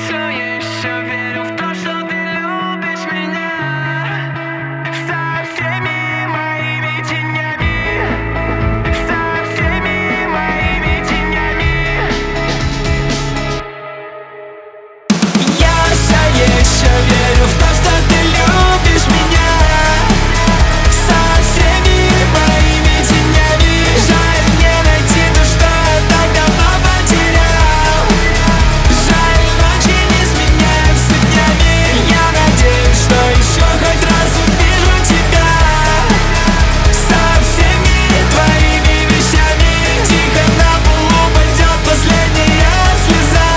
все еще верю в то, что ты любишь меня со всеми моими тенями, со всеми моими тенями. Я все еще верю в то, что ты любишь меня со всеми моими тенями. Жаль мне найти то, что я так давно потерял. Жаль, ночи не сменяются днями. Я надеюсь, что еще хоть раз увижу тебя со всеми твоими вещами. Тихо на полу пойдет последняя слеза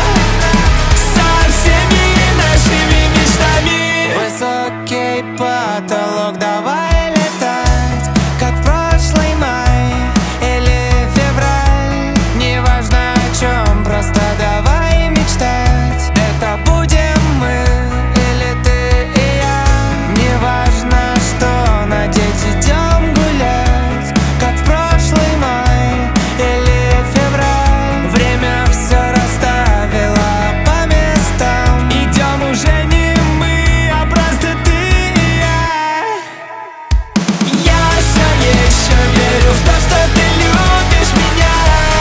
со всеми нашими мечтами. Высокий потолок, давай летать, как в прошлый май или февраль. Неважно о чем, просто давай мечтать. Это будем мы или ты и я. Неважно что надеть, идем гулять, как в прошлый май или февраль. Время все расставило по местам. Идем уже не мы, а просто ты и я. Я все еще верю в то, что ты любишь меня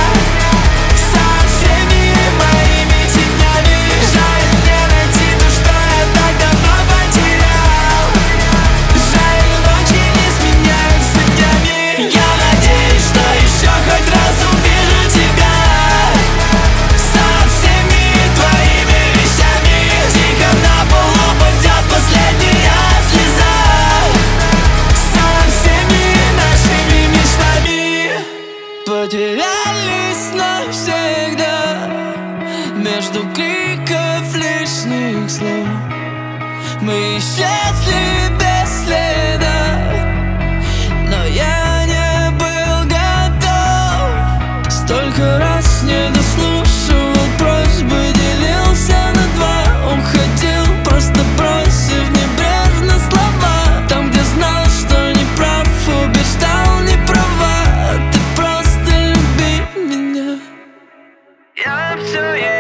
со всеми моими тенями. Жаль мне найти то, что я так давно потерял. Жаль, ночи не сменяются днями. Я надеюсь, что еще хоть раз увижу тебя со всеми твоими вещами. Тихо на полу пойдет последняя слеза со всеми нашими мечтами. Потерялись навсегда между криков лишних слов. Мы исчезли без следа, но я не был готов. Столько раз не дослушивал просьбы, делился на два, уходил, просто бросив небрежно слова. Там, где знал, что не прав, убеждал не права. Ты просто люби меня. Я все